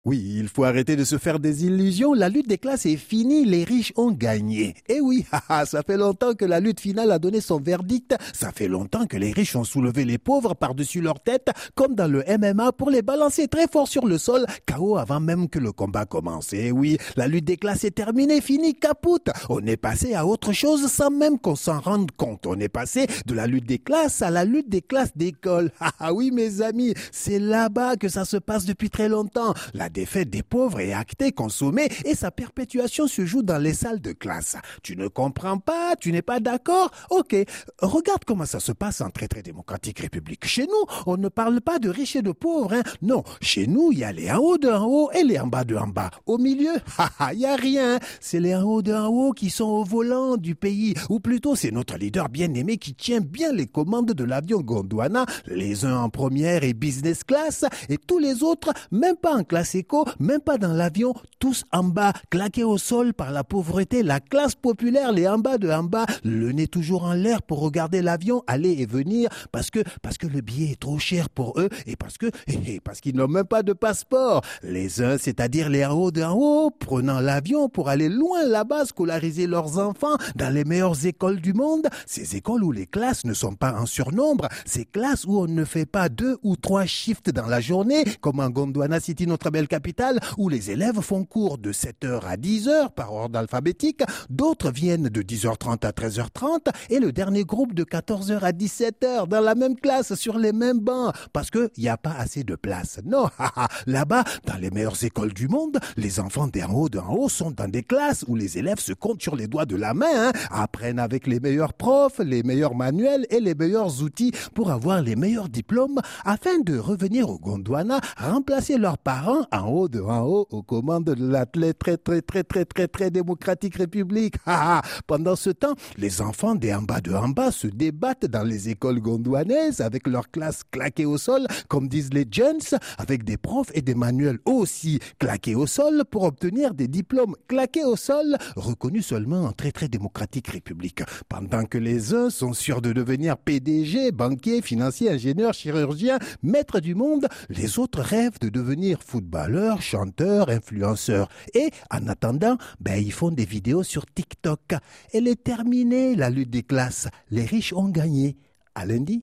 Oui, il faut arrêter de se faire des illusions. La lutte des classes est finie, les riches ont gagné. Eh oui, ça fait longtemps que la lutte finale a donné son verdict. Ça fait longtemps que les riches ont soulevé les pauvres par-dessus leur tête, comme dans le MMA, pour les balancer très fort sur le sol, KO avant même que le combat commence. Eh oui, la lutte des classes est terminée, finie, capoute. On est passé à autre chose sans même qu'on s'en rende compte. On est passé de la lutte des classes à la lutte des classes d'école. Ah oui, mes amis, c'est là-bas que ça se passe depuis très longtemps. La défaite des pauvres est actée, consommée et sa perpétuation se joue dans les salles de classe. Tu ne comprends pas? Tu n'es pas d'accord? Ok, regarde comment ça se passe en très démocratique république. Chez nous, on ne parle pas de riches et de pauvres. Hein. Non, chez nous, il y a les en haut de en haut et les en bas de en bas. Au milieu, il n'y a rien. C'est les en haut de en haut qui sont au volant du pays. Ou plutôt, c'est notre leader bien-aimé qui tient bien les commandes de l'avion Gondwana, les uns en première et business class, et tous les autres, même pas en classe éco, même pas dans l'avion, tous en bas, claqués au sol par la pauvreté, la classe populaire, les en bas de en bas, le nez toujours en l'air pour regarder l'avion aller et venir parce que le billet est trop cher pour eux et parce qu'ils n'ont même pas de passeport. Les uns, c'est-à-dire les en haut de en haut, prenant l'avion pour aller loin là-bas, scolariser leurs enfants dans les meilleures écoles du monde, ces écoles où les classes ne sont pas en surnombre, ces classes où on ne fait pas 2 ou 3 shifts dans la journée, comme en Gondwana City, notre belle capitale, où les élèves font cours de 7h à 10h par ordre alphabétique, d'autres viennent de 10h30 à 13h30 et le dernier groupe de 14h à 17h dans la même classe sur les mêmes bancs parce qu'il n'y a pas assez de place. Non, là-bas, dans les meilleures écoles du monde, les enfants d'en haut sont dans des classes où les élèves se comptent sur les doigts de la main, apprennent avec les meilleurs profs, les meilleurs manuels et les meilleurs outils pour avoir les meilleurs diplômes afin de revenir au Gondwana, remplacer leurs parents en haut aux commandes de la très démocratique république. Pendant ce temps, les enfants des en bas se débattent dans les écoles gondwanaises avec leurs classes claquées au sol, comme disent les jeunes, avec des profs et des manuels aussi claqués au sol pour obtenir des diplômes claqués au sol, reconnus seulement en très démocratique république. Pendant que les uns sont sûrs de devenir PDG, banquiers, financiers, ingénieurs, chirurgiens, maîtres du monde, les autres rêvent de devenir footballeurs, chanteurs, influenceurs. Et en attendant, ils font des vidéos sur TikTok. Elle est terminée, la lutte des classes. Les riches ont gagné. À lundi.